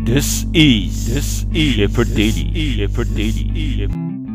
This is Shepherd Daily. Shepherd Daily.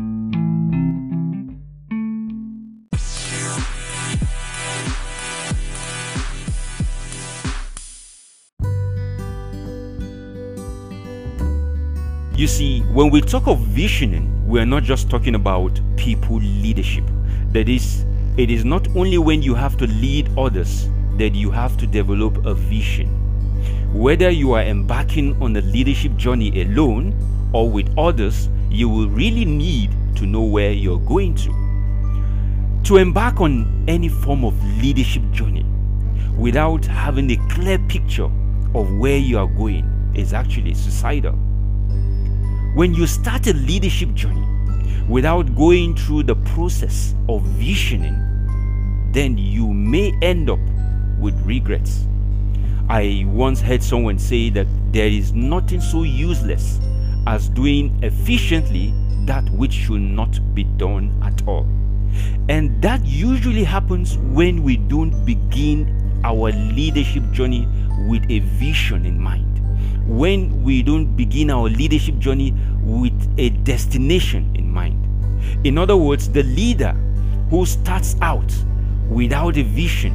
You see, when we talk of visioning, we are not just talking about people leadership. That is, it is not only when you have to lead others that you have to develop a vision. Whether you are embarking on a leadership journey alone or with others, you will really need to know where you're going to. To embark on any form of leadership journey without having a clear picture of where you are going is actually suicidal. When you start a leadership journey without going through the process of visioning, then you may end up with regrets. I once heard someone say that there is nothing so useless as doing efficiently that which should not be done at all. And that usually happens when we don't begin our leadership journey with a vision in mind. When we don't begin our leadership journey with a destination in mind. In other words, the leader who starts out without a vision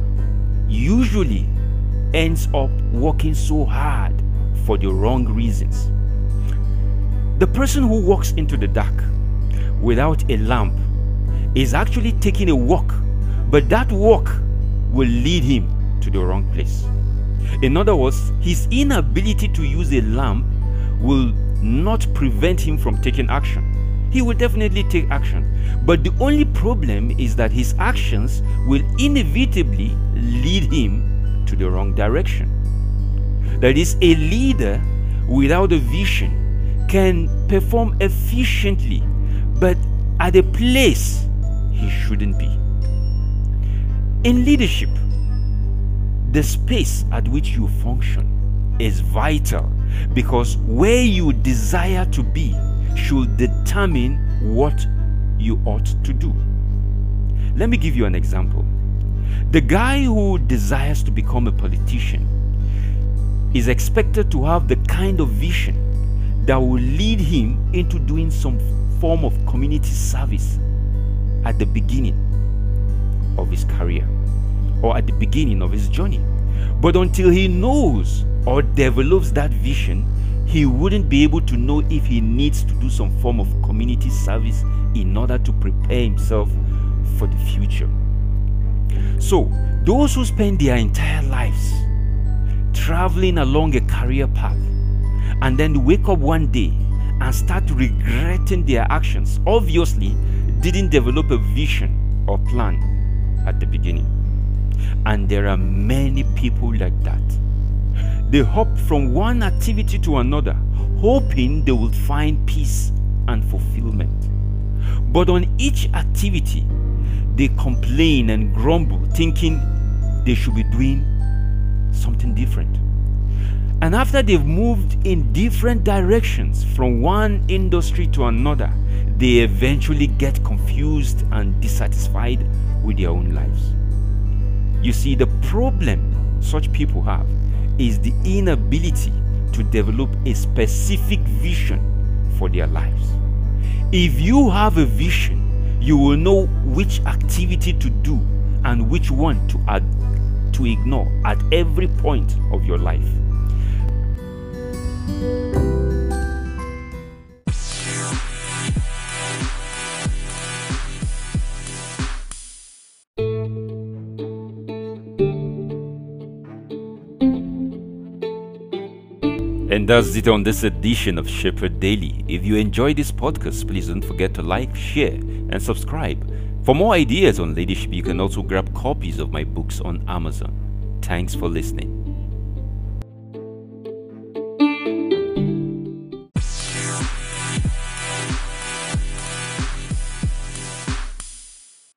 usually ends up working so hard for the wrong reasons. The person who walks into the dark without a lamp is actually taking a walk, but that walk will lead him to the wrong place. In other words, his inability to use a lamp will not prevent him from taking action. He will definitely take action, but the only problem is that his actions will inevitably lead him to the wrong direction. That is, a leader without a vision can perform efficiently, but at a place he shouldn't be. In leadership, the space at which you function is vital, because where you desire to be should determine what you ought to do. Let me give you an example. The guy who desires to become a politician is expected to have the kind of vision that will lead him into doing some form of community service at the beginning of his career or at the beginning of his journey. But until he knows or develops that vision, he wouldn't be able to know if he needs to do some form of community service in order to prepare himself for the future. So, those who spend their entire lives traveling along a career path and then wake up one day and start regretting their actions, obviously didn't develop a vision or plan at the beginning. And there are many people like that. They hop from one activity to another, hoping they will find peace and fulfillment. But on each activity, they complain and grumble, thinking they should be doing something different. And after they've moved in different directions from one industry to another, they eventually get confused and dissatisfied with their own lives. You see, the problem such people have is the inability to develop a specific vision for their lives. If you have a vision, you will know which activity to do and which one to ignore at every point of your life. And that's it on this edition of Shepherd Daily. If you enjoyed this podcast, please don't forget to like, share, and subscribe. For more ideas on leadership, you can also grab copies of my books on Amazon. Thanks for listening.